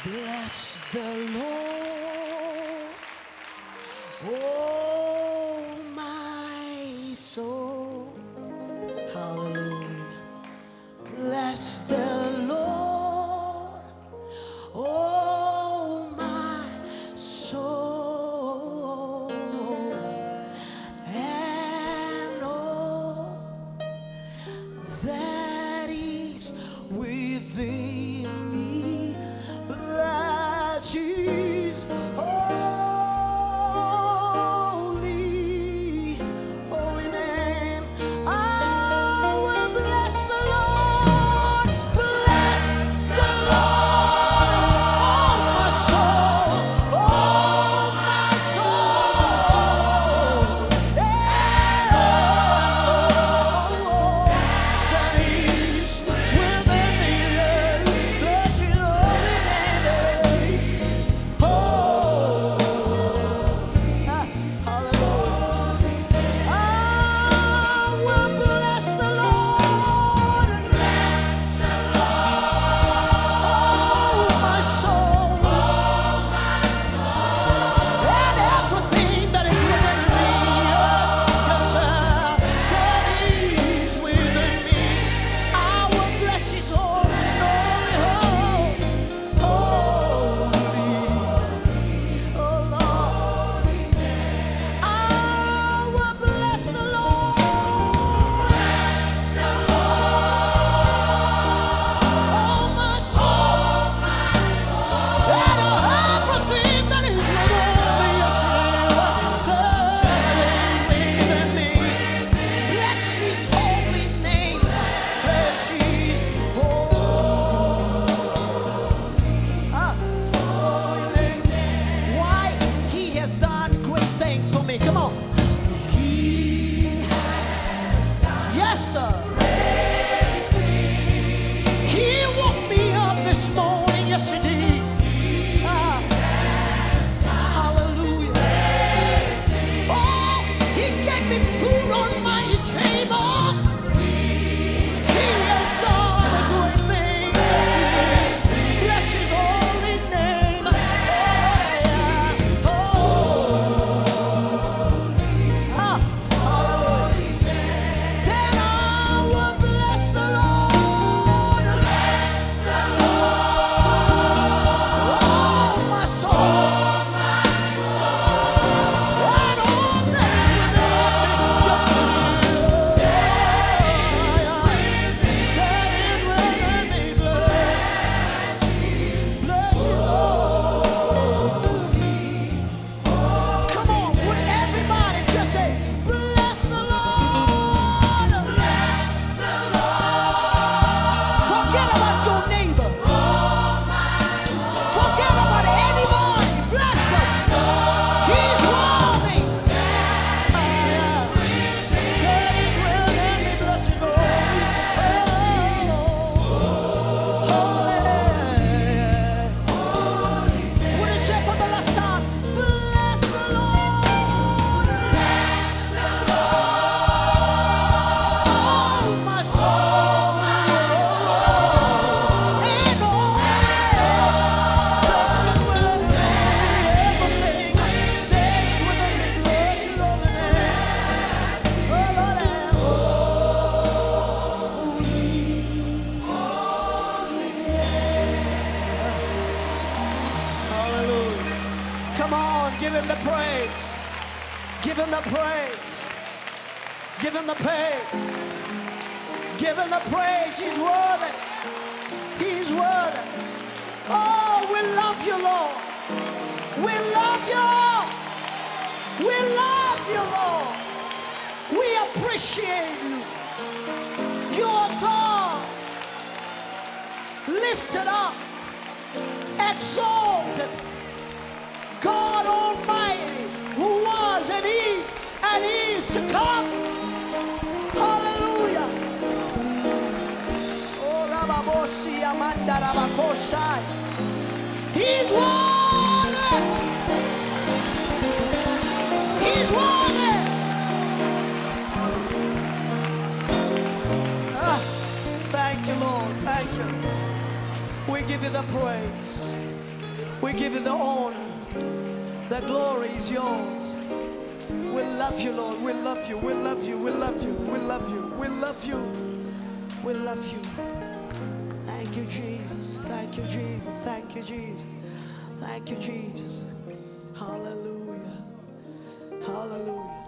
Bless the Lord, oh my soul. Hallelujah. Bless the Lord, oh my soul, and all that is within me. Bless His holy, holy name. I will bless the Lord. Bless the Lord, oh my soul, oh my soul. Yeah, that is within me. Bless His holy name. Oh, hallelujah. I will bless the Lord. Oh, my soul, and everything that is within me. Yes, sir, that is within me. I will bless His holy, holy, oh Lord. I will bless the Lord. Oh, my soul, and everything that is within me. Yes, that is within me. Bless His holy name. Bless His holy name. Why? He has done great things for me. Come on. Yes, sir. He woke me up this morning. Yes, He did. Ah, hallelujah. Oh, He gave me food on my table. He has done a great thing. Yes, He did. Bless His holy name. Oh, hallelujah. Then I will bless the Lord. Oh, my soul, and all that is within me. Yes, that is within me. Bless His holy. Come on, would everybody just say, bless the Lord. Forget about your neighbor. Forget about anybody. Bless Him. He's worthy. That is within me. Bless His holy. Holy. Would you say for the last time, bless the Lord. Oh, my soul, and all that is within me, everything that is within me. Bless His holy name. Oh, Lord, and hallelujah. Come on, give Him the praise. Give Him the praise. Give Him the praise. Give Him the praise. He's worthy. He's worthy. Oh, we love You, Lord. We love You. We love You, Lord. We appreciate You. You are God, lifted up, exalted, God Almighty, who was and is to come. Hallelujah. Oh, Rababosi Amanda Rabakosai. He's worthy. He's worthy. Thank You, Lord. Thank You. We give You the praise. We give you the honor. The glory is yours. We love you, Lord. We love you. We love you. We love you. We love you. We love you. We love you. Thank you, Jesus. Thank you, Jesus. Thank you, Jesus. Thank you, Jesus. Hallelujah. Hallelujah.